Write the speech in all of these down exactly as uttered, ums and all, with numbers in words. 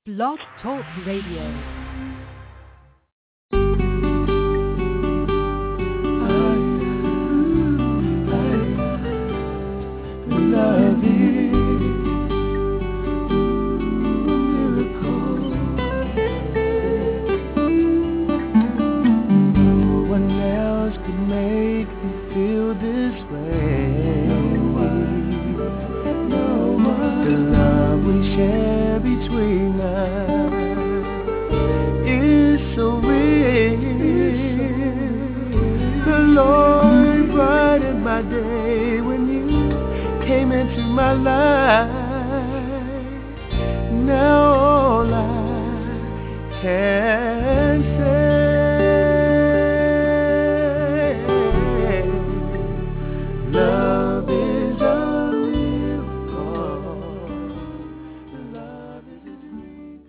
Blog Talk Radio. Love is a miracle. No one else could make me feel this way. No one. The love we share between us is so real. The Lord brightened my day when you came into my life. Now all I can say, love is a miracle. Love is a miracle.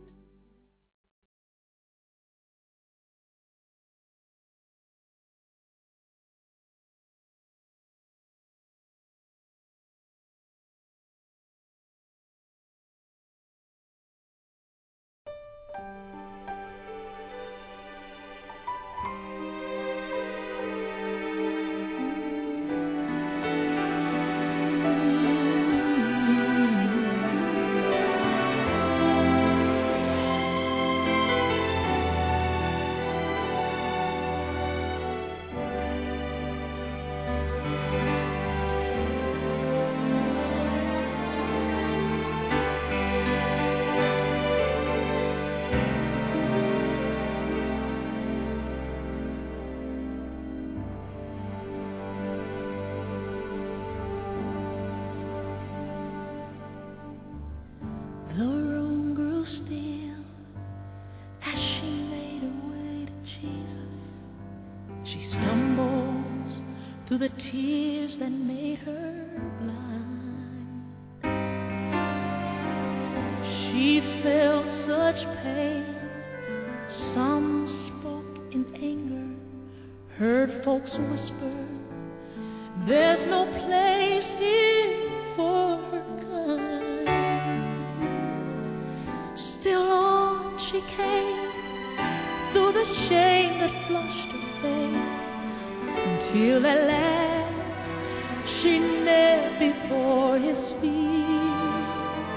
The room grew still as she made her way to Jesus. She stumbles through the tears that made her blind. She felt such pain. Some spoke in anger, heard folks whisper, there's no place here for her kind. Still on she came, through the shame that flushed her face, until at last she knelt before his feet.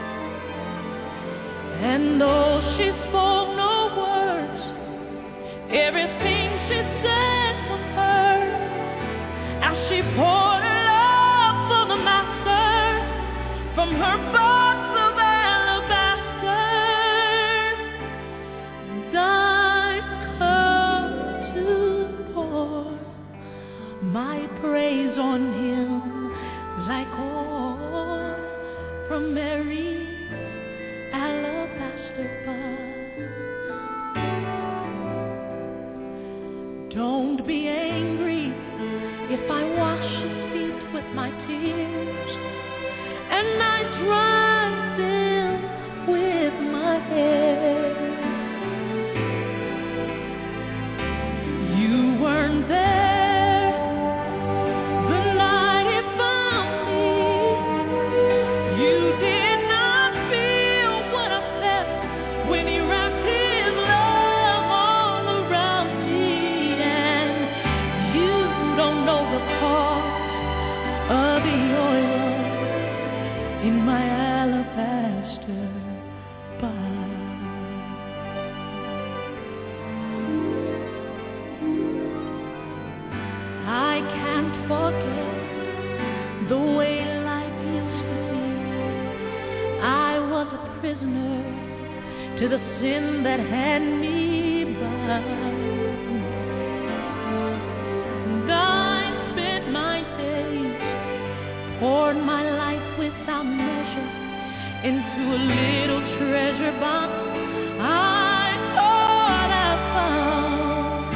And though she spoke no words, everything she said was heard, as she poured her love for the master from her box of alabaster. I've come to pour my praise on him like oil from Mary's alabaster box. Don't be angry if I wash his feet with my tears and I dry them with my hair. You weren't there the night he found me. You did not feel what I felt when he wrapped his love all around me. And you don't know the cost of the oil in my alabaster box. I can't forget the way life used to be. I was a prisoner to the sin that had me bound. And I spent my days, poured my life without measure into a little treasure box I thought I found,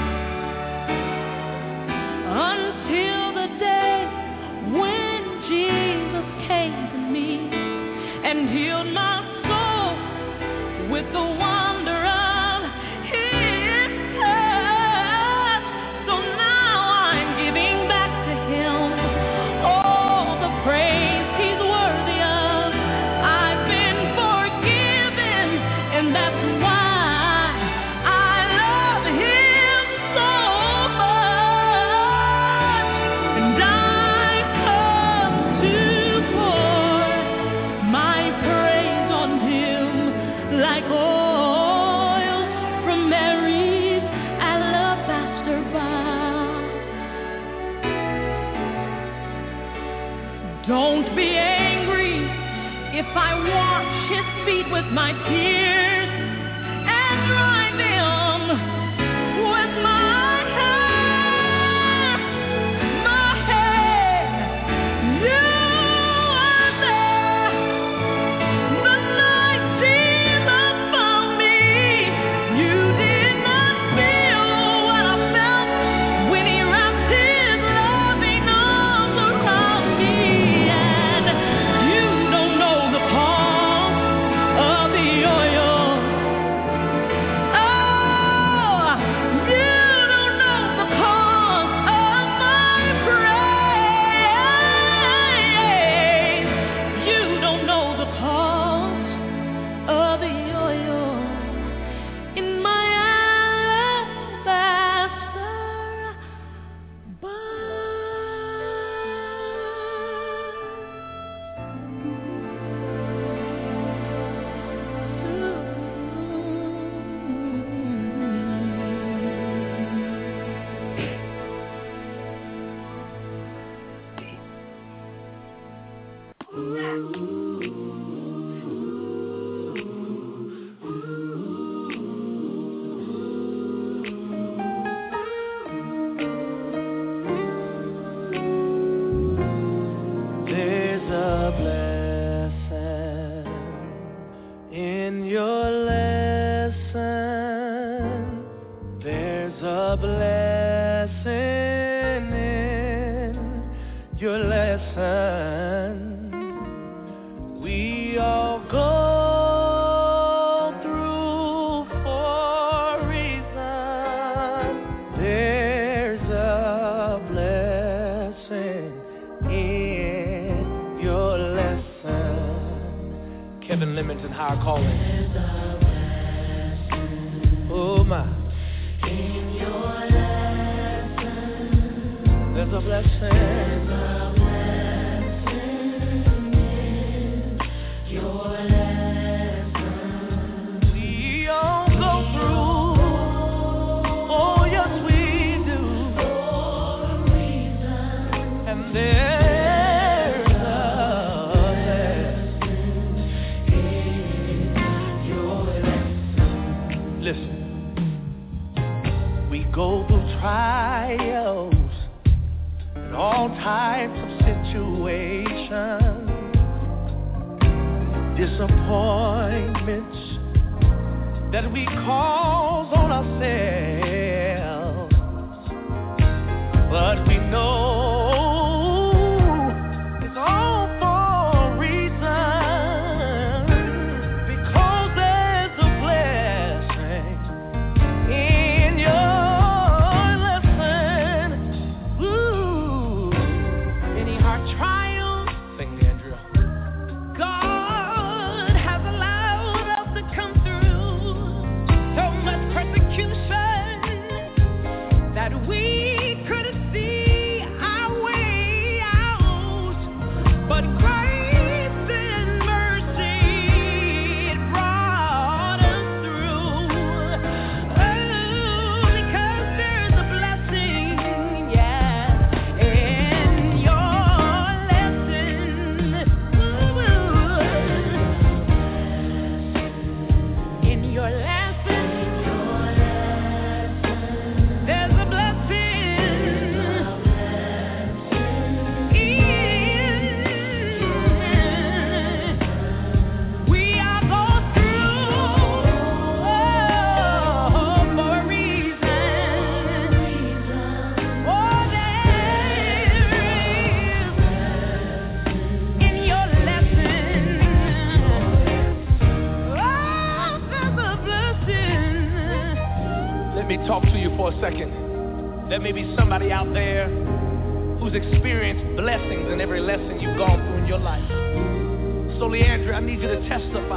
until the day when Jesus came to me and healed my soul with the wonder of his touch. So now I'm giving back to him all the praise he's worthy of. I've been forgiven Don't be angry if I wash his feet with my tears and dry them with my hair, my hair. You are there the night Jesus found me. You did not feel what I felt when he wrapped his loving arms around me. There may be somebody out there who's experienced blessings in every lesson you've gone through in your life. So, Leandra, I need you to testify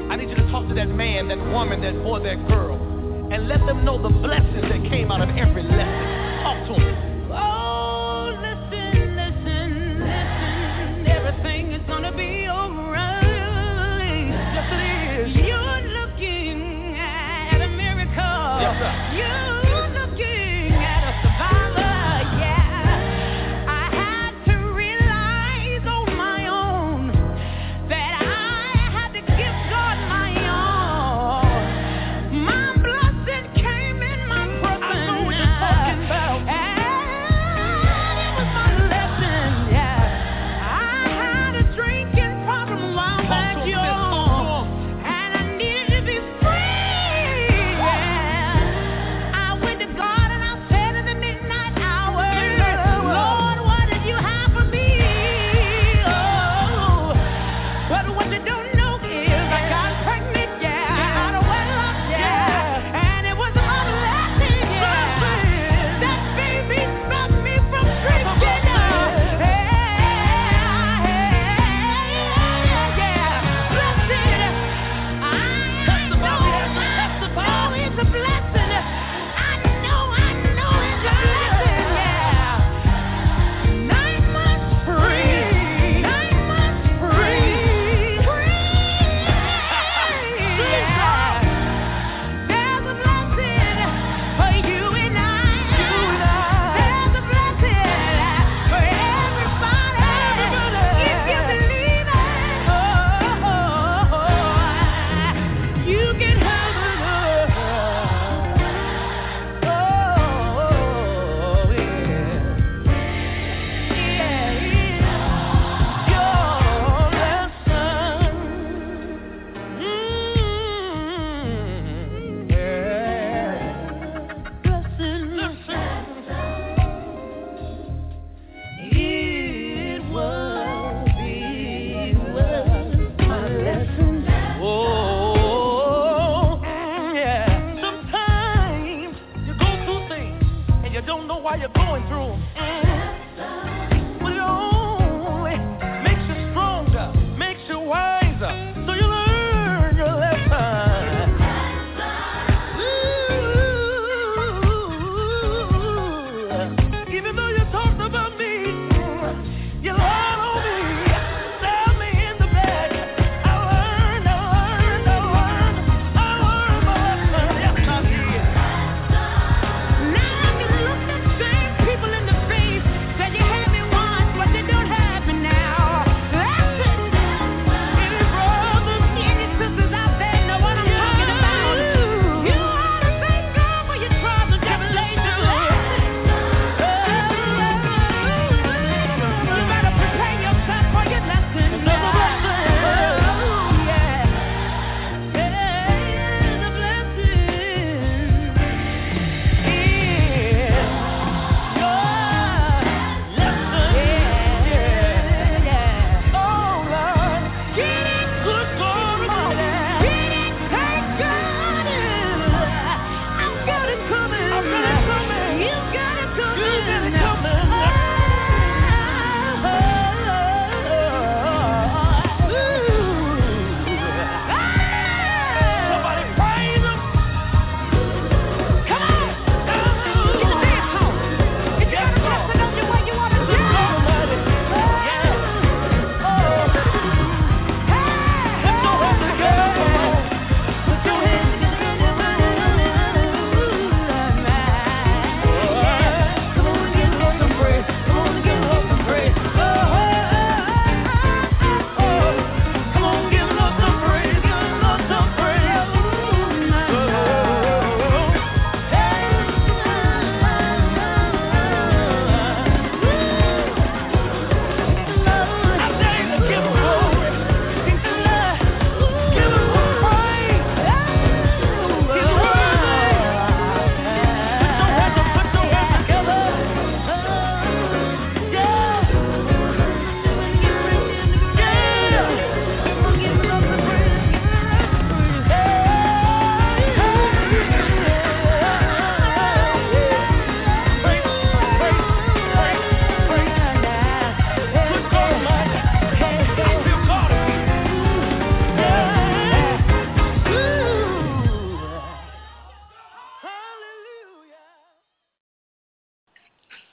I need you to talk to that man, that woman, that boy, that girl, and let them know the blessings that came out of every lesson. Talk to them. Oh, listen, listen, listen. Everything is gonna be alright. Yes, it is. You're looking at a miracle. Yes, sir. You're looking at a survivor. Yeah. I had to realize on my own that I had to give God my all. My blessing came in my person. I know what you're talking about. And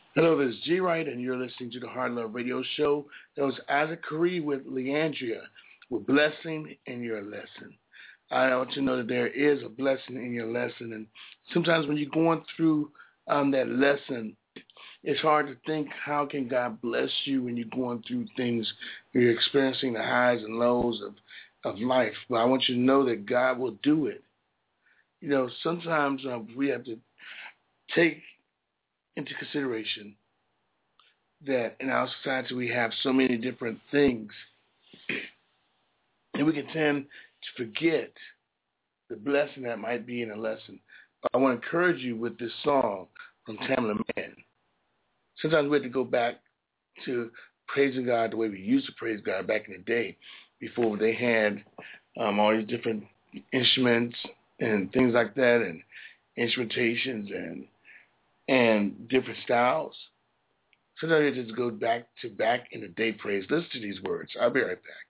Hello, this is G. Wright, and you're listening to the Hard Love Radio Show. That was Isaac Curry with Leandria, with Blessing in Your Lesson. I want you to know that there is a blessing in your lesson, and sometimes when you're going through um, that lesson, it's hard to think how can God bless you when you're going through things, you're experiencing the highs and lows of, of life. But I want you to know that God will do it. You know, sometimes uh, we have to take into consideration that in our society we have so many different things and we can tend to forget the blessing that might be in a lesson. But I want to encourage you with this song from Tamela Mann. Sometimes we have to go back to praising God the way we used to praise God back in the day before they had um, all these different instruments and things like that and instrumentations and and different styles. Sometimes you just go back to back in the day praise. Listen to these words. I'll be right back.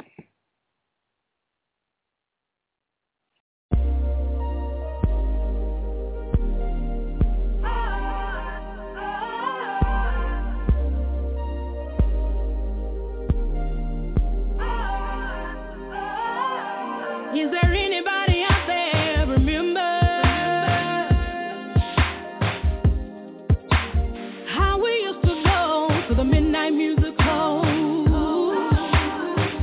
Is there anybody out there remember how we used to go to the midnight musical?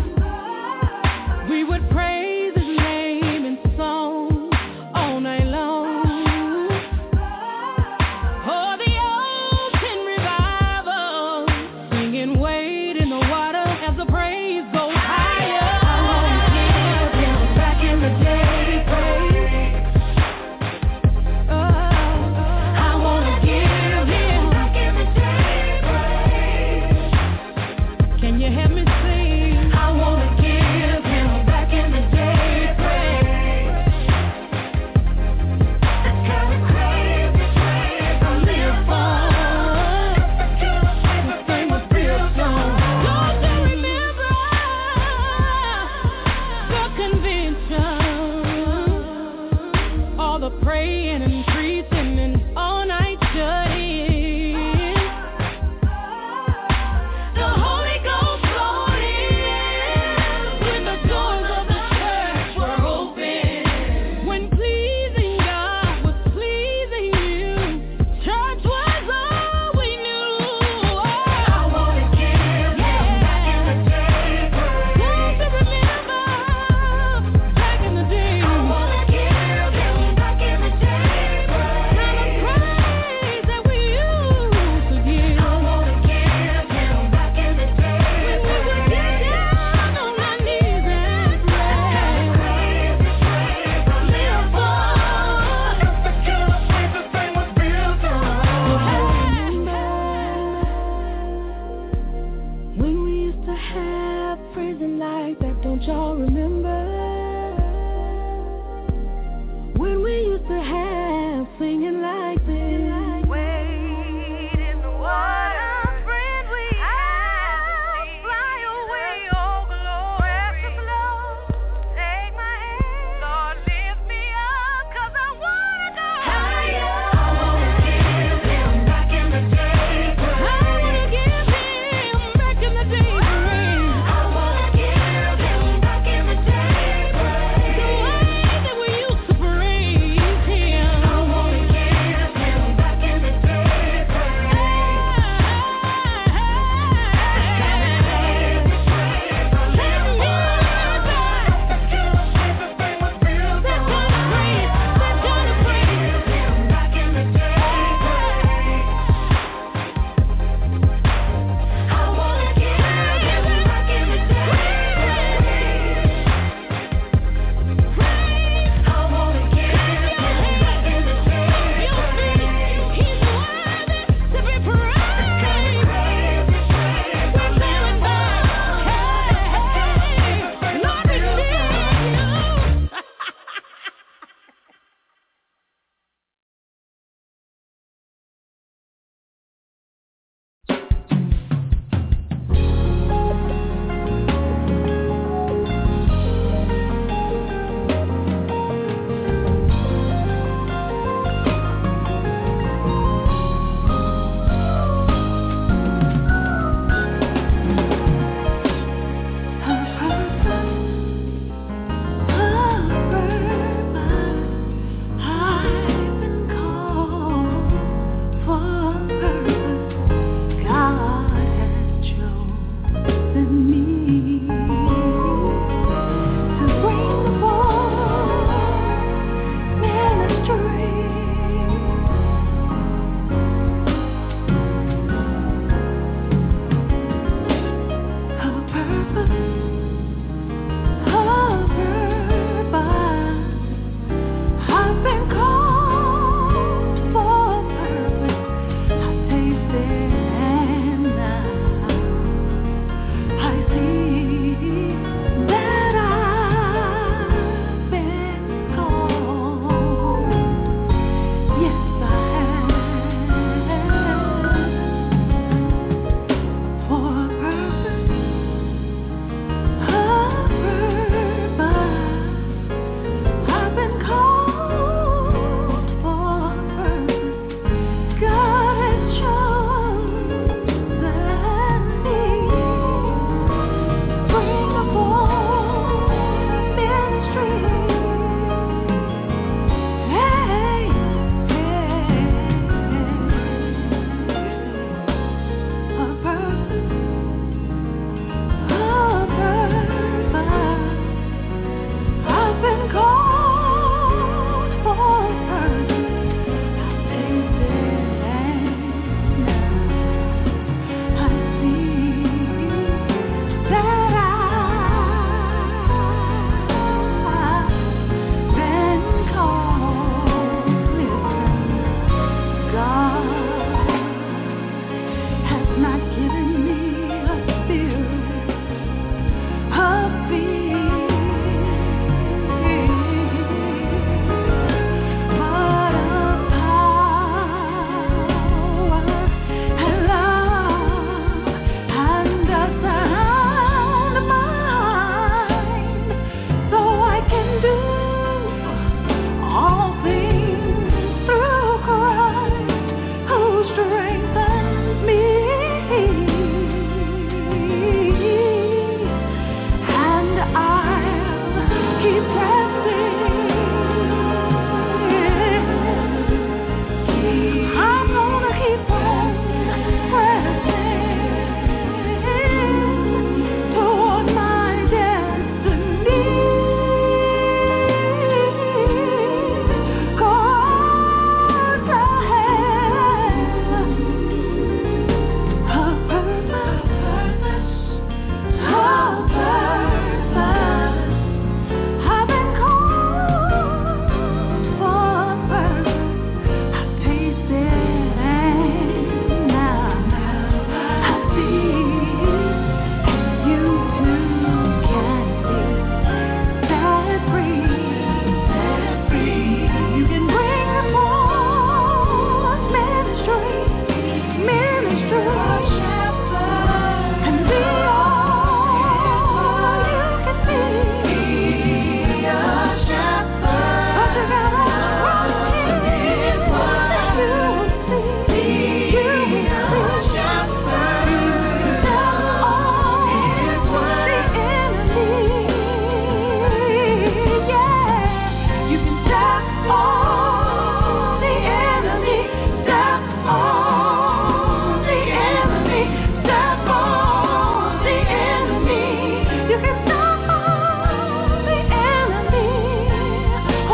on the enemy, step on the enemy, step on the enemy. You can step on the enemy. Oh,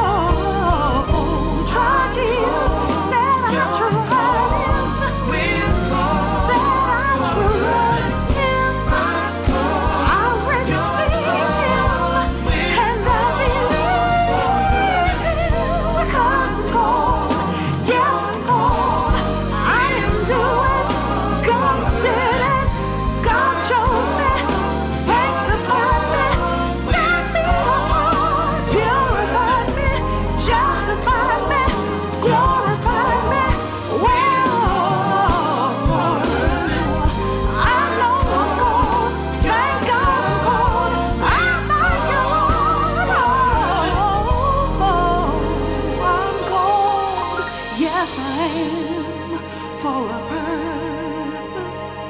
try Jesus, said I tried him, said I tried him. I receive him, and I believe because I'm told, yes I'm told, I am doing. God did it, God chose me, sanctified me, set me apart, purified me, justified me, glorified me. Well, I know I'm called, thank God I'm called. I thank you, Lord. Oh, I'm called, yes I am, for a purpose.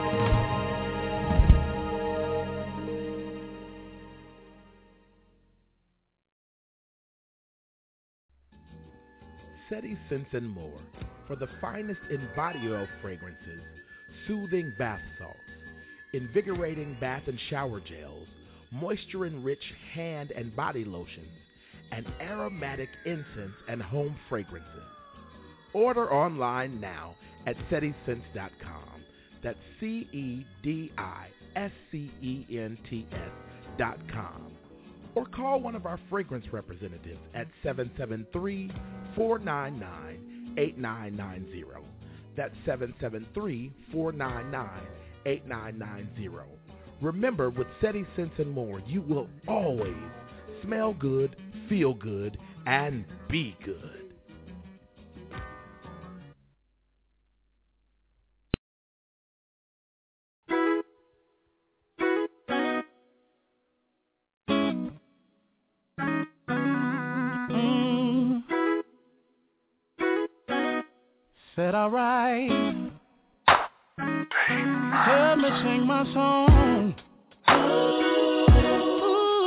SETI Scents and More for the finest in body oil fragrances, soothing bath salts, invigorating bath and shower gels, moisture-enriched hand and body lotions, and aromatic incense and home fragrances. Order online now at seti scents dot com. That's C E D I S C E N T S dot com. Or call one of our fragrance representatives at seven seven three, four nine nine, eight nine nine zero. That's seven seven three, four nine nine, eight nine nine zero. Remember, with SETI Scents and More, you will always smell good, feel good, and be good. Mm. Said alright. Let me sing my song. Ooh,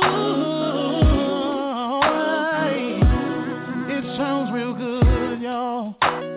alright. It sounds real good, y'all.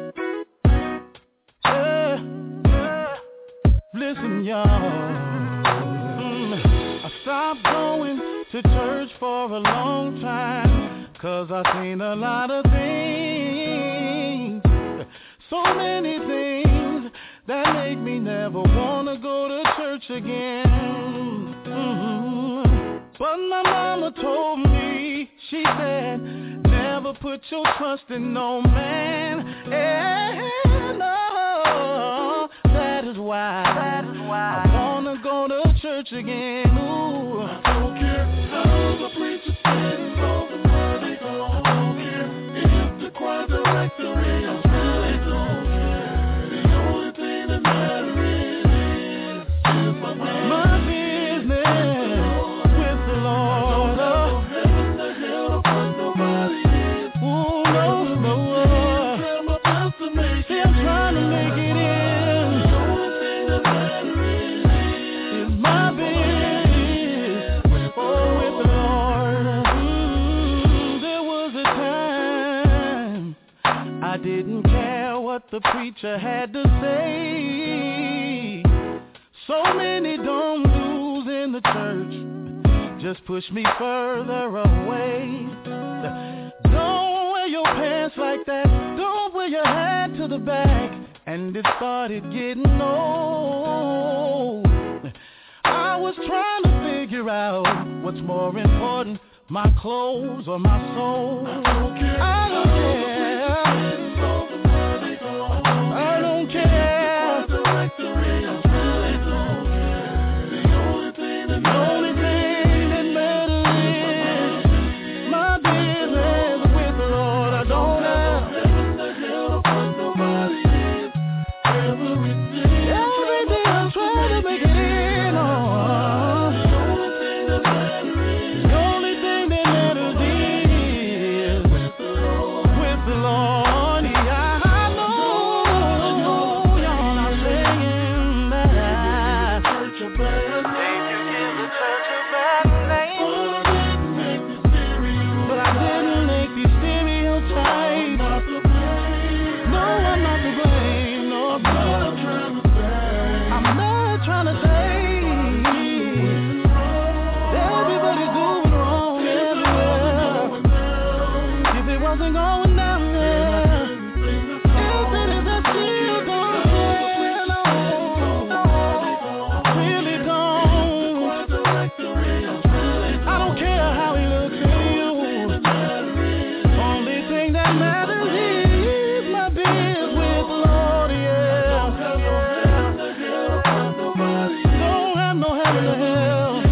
Yeah, yeah. Listen, y'all. Mm. I stopped going to church for a long time, 'cause I seen a lot of things, so many things that make me never wanna go to church again. Mm-hmm. But my mama told me, she said, never put your trust in no man. And no, that is why, that is why I wanna go to church again. Ooh. I don't care how the preacher stands on the money. I don't care if the choir director is. Really don't care. The only thing that matters is, is my mind. My business with the Lord. I don't know heaven to hell to put nobody in. Ooh, no, no. I'm about to make See, I'm trying to make it in. The only thing that matters is my business. Oh, with the Lord. Mm, there was a time I didn't care what the preacher had to say. So many dumb dudes in the church just push me further away. Don't wear your pants like that. Don't wear your hat to the back. And it started getting old. I was trying to figure out what's more important, my clothes or my soul. I don't care. I don't care. I don't care. The only thing that matters is my business with the Lord. I don't have heaven to hell to put nobody in. Everything, everything I'm trying to make it in. Oh, the only thing that matters is, the only thing that matters is wasn't going down there. If it is a still don't care, no. I really don't. I don't care how he looks to you. Only thing that matters is my biz with the Lord, yeah. Don't have no heaven to hell.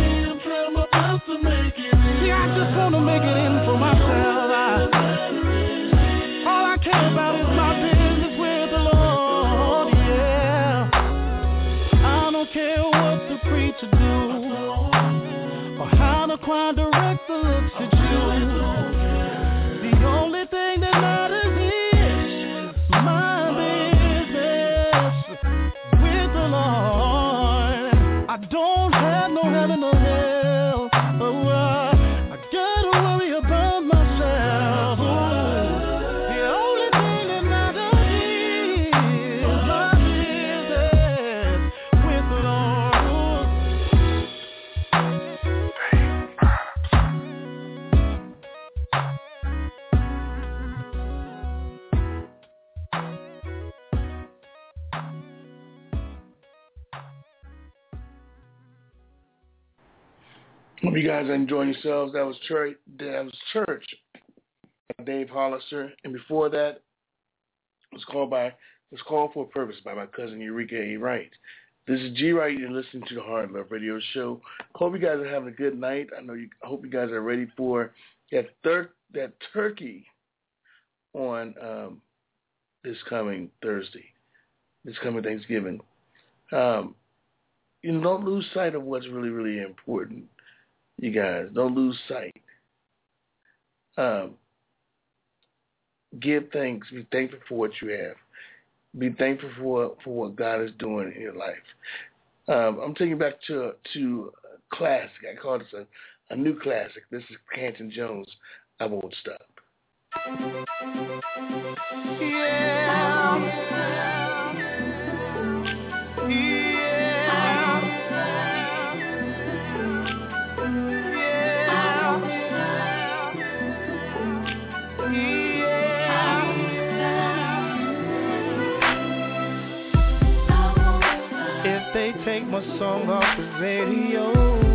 See, I just want to make it in for myself. I, all I care about is my business with the Lord, yeah. I don't care what the preacher do or how the choir director looks at you. The only thing that matters is my business with the Lord. I don't have no heaven or hell. Oh, uh, I gotta worry about myself. Ooh. The only thing that matters is my business with the Lord. Hope you guys are enjoying yourselves. That was church. That was church. Dave Hollister, and before that, it was called by it was called for a purpose by my cousin Eureka A. Wright. This is G. Wright. You're listening to the Hard Love Radio Show. Hope you guys are having a good night. I know you. I hope you guys are ready for that third that turkey on um, this coming Thursday, this coming Thanksgiving. Um, you know, don't lose sight of what's really, really important. You guys, don't lose sight. Um, give thanks. Be thankful for what you have. Be thankful for for what God is doing in your life. Um, I'm taking you back to to a classic. I call this a, a new classic. This is Canton Jones. I Won't Stop. Yeah. Yeah. Take my song off the radio,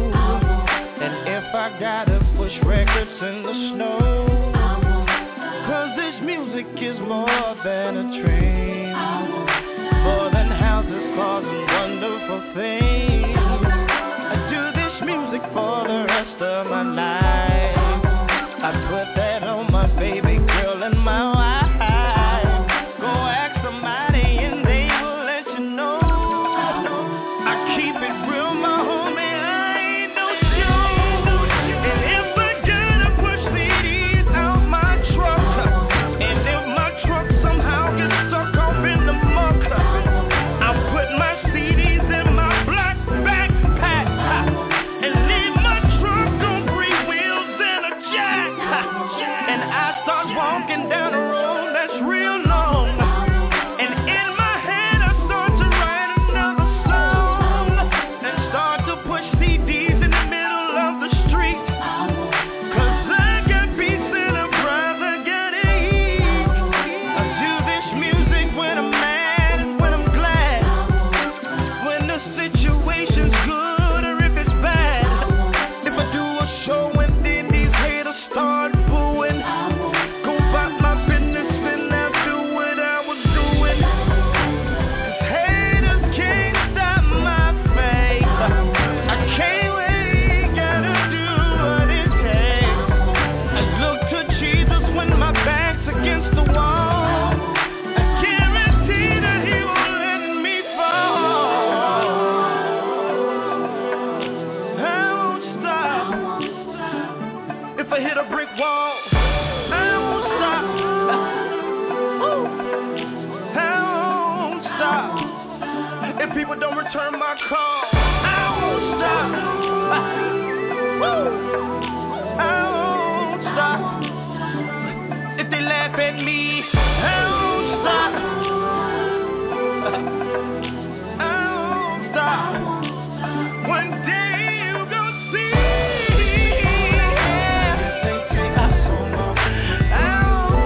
and if I gotta push records in the snow, cause this music is more than a train, more than houses, cars, and wonderful things. I do this music for the rest of my life. I put that on my baby girl and my wife. Go ask somebody and they will let you know. Keep it real, my homie, I ain't no show. And if I gotta push C Ds out my truck, and if my truck somehow gets stuck off in the muck, I'll put my C Ds in my black backpack and leave my truck on three wheels and a jack. And I start walking down the road that's real long. And in my head I start to write another song. Start to push C Ds in the middle of the street, cause I got peace and a brother gotta eat. I do this music when I'm mad and when I'm glad, when the situation's good or if it's bad. If I do a show and then these haters start booing, go about my business and I'll do what I was doing. Cause haters can't stop my fate. I can't wait, gotta do what it takes. I look to Jesus when my back's against the wall. I guarantee that he won't let me fall. I won't stop. If I hit a brick wall, I won't stop. Woo. I won't stop. If people don't return my call, I won't stop. Woo. I won't stop. If they laugh at me, I won't stop. I won't stop. One day you gon' see. If they take my song off, I won't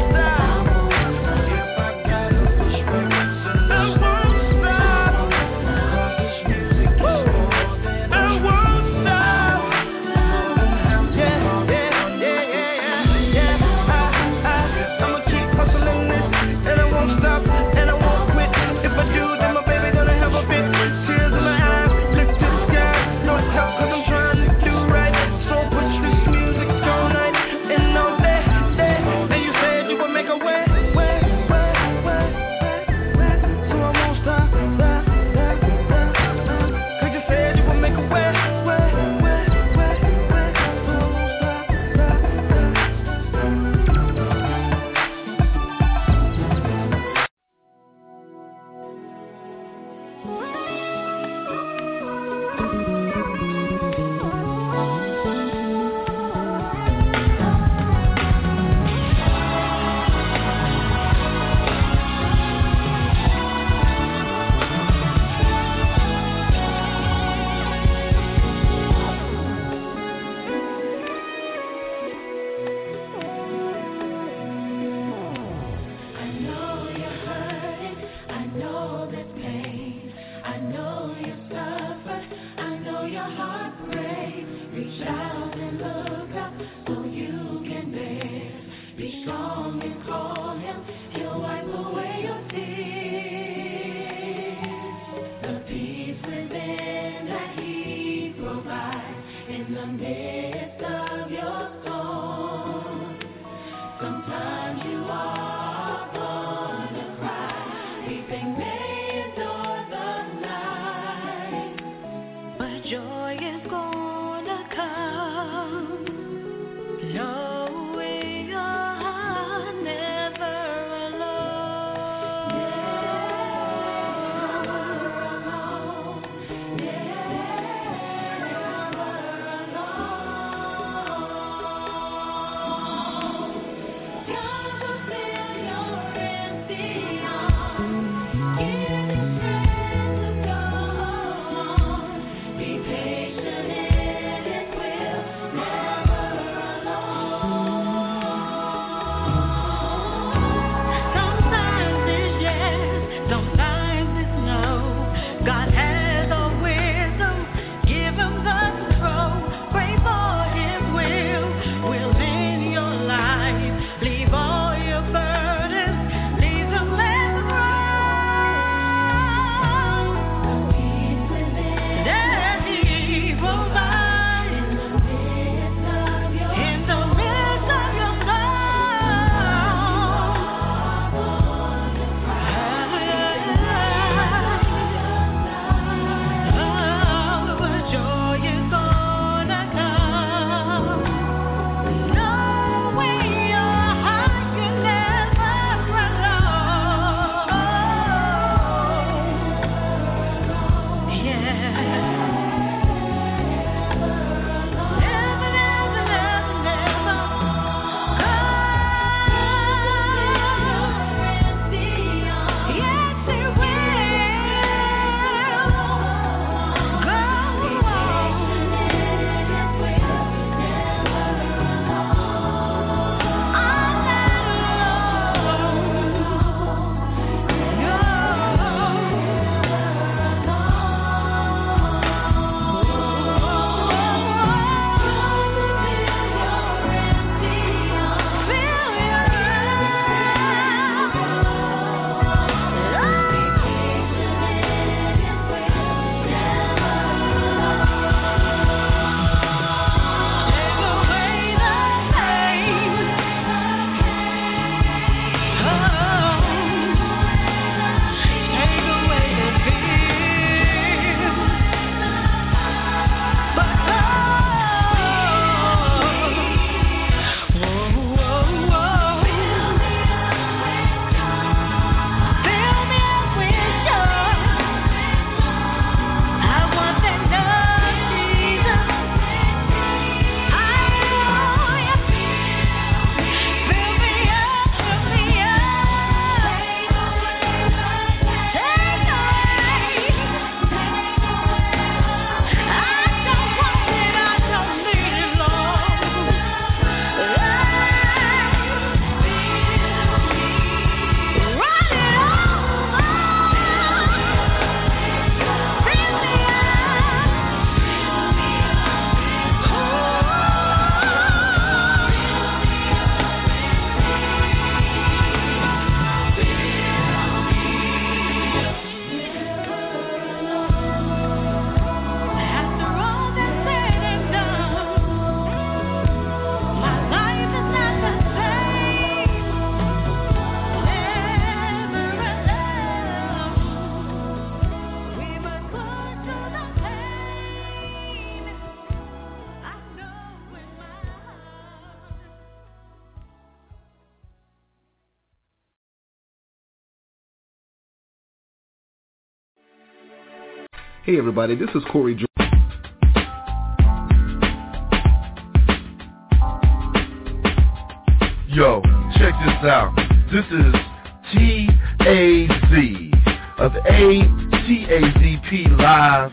Hey everybody, this is Corey Jordan. Yo, check this out. This is T A Z of A T A Z P Live.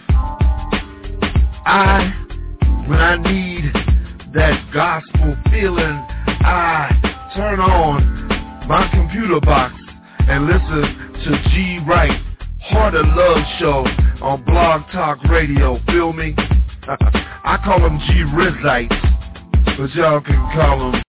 I, when I need that gospel feeling, I turn on my computer box and listen to G Wright, Heart of Love Show on Blog Talk Radio. Feel me? I call them G Rizzites, but y'all can call them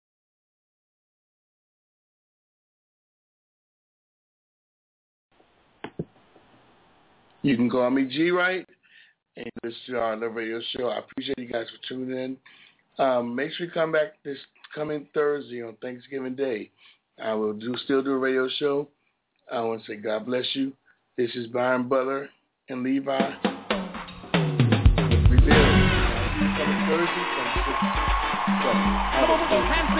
You can call me G Wright, and this is our Love Radio Show. I appreciate you guys for tuning in. Um, make sure you come back this coming Thursday on Thanksgiving Day. I will do still do a radio show. I want to say God bless you. This is Byron Butler and Levi. We'll be there coming Thursday from six to seven.